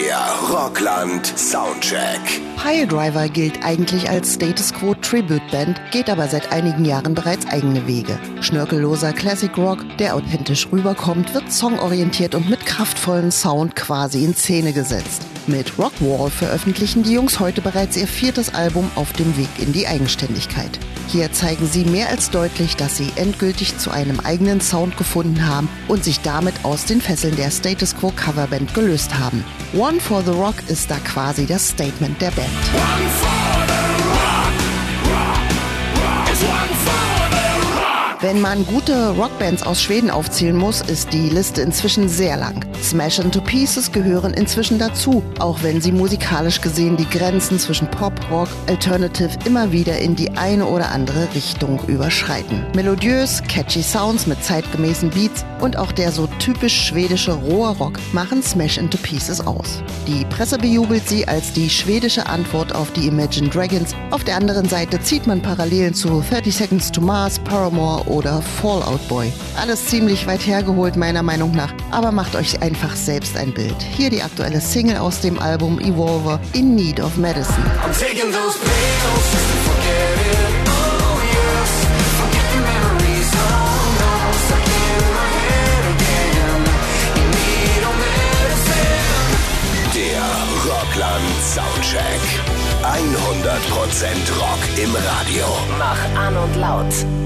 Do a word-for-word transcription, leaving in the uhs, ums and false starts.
Der Rockland Soundcheck. Pile Driver gilt eigentlich als Status Quo Tribute-Band, geht aber seit einigen Jahren bereits eigene Wege. Schnörkelloser Classic Rock, der authentisch rüberkommt, wird songorientiert und mit kraftvollen Sound quasi in Szene gesetzt. Mit Rockwall veröffentlichen die Jungs heute bereits ihr viertes Album auf dem Weg in die Eigenständigkeit. Hier zeigen sie mehr als deutlich, dass sie endgültig zu einem eigenen Sound gefunden haben und sich damit aus den Fesseln der Status Quo Coverband gelöst haben. One for the Rock ist da quasi das Statement der Band. One for the rock, rock, rock. It's one for the rock. Wenn man gute Rockbands aus Schweden aufzählen muss, ist die Liste inzwischen sehr lang. Smash into Pieces gehören inzwischen dazu, auch wenn sie musikalisch gesehen die Grenzen zwischen Pop, Rock, Alternative immer wieder in die eine oder andere Richtung überschreiten. Melodiös, catchy Sounds mit zeitgemäßen Beats und auch der so typisch schwedische rohe Rock machen Smash into Pieces aus. Die Presse bejubelt sie als die schwedische Antwort auf die Imagine Dragons. Auf der anderen Seite zieht man Parallelen zu thirty Seconds to Mars, Paramore oder Fall Out Boy. Alles ziemlich weit hergeholt meiner Meinung nach, aber macht euch einfach selbst ein Bild. Hier die aktuelle Single aus dem Album Evolver, In Need of Medicine. I'm taking those pills just to forget it. Oh yes, forget the memories. Oh no, stuck in my head again. In need of medicine. Der Rockland Soundcheck. hundert Prozent Rock im Radio. Mach an und laut.